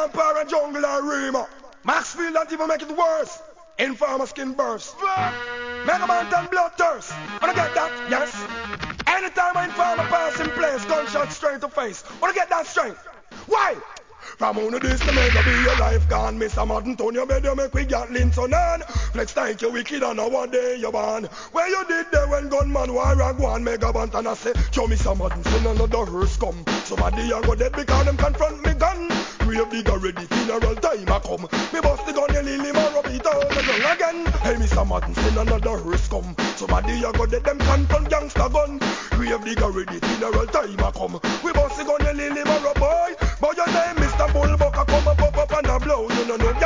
Para Jungle and Rima. Maxfield don't even make it worse. Informer skin burst. Mega Mountain blood thirst. Wanna get that? Yes. Anytime I informer pass in place, gunshot straight to face. Wanna get that strength? Why? From on this to make be your life gone. Mr. Martin Tony, you better make we get links on on. Flex like you wicked and our day you born. Where you did there when gunman war and go on mega bant and I say, show Mr. Martin, send another hearse come. Somebody a go dead because them confront me gun. Grave digger ready, funeral time a come. Me bust the gun, you lily man rub it all the again. Hey Mr. Martin, send another hearse come. Somebody a go dead, them confront gangster gun. Grave digger ready, funeral time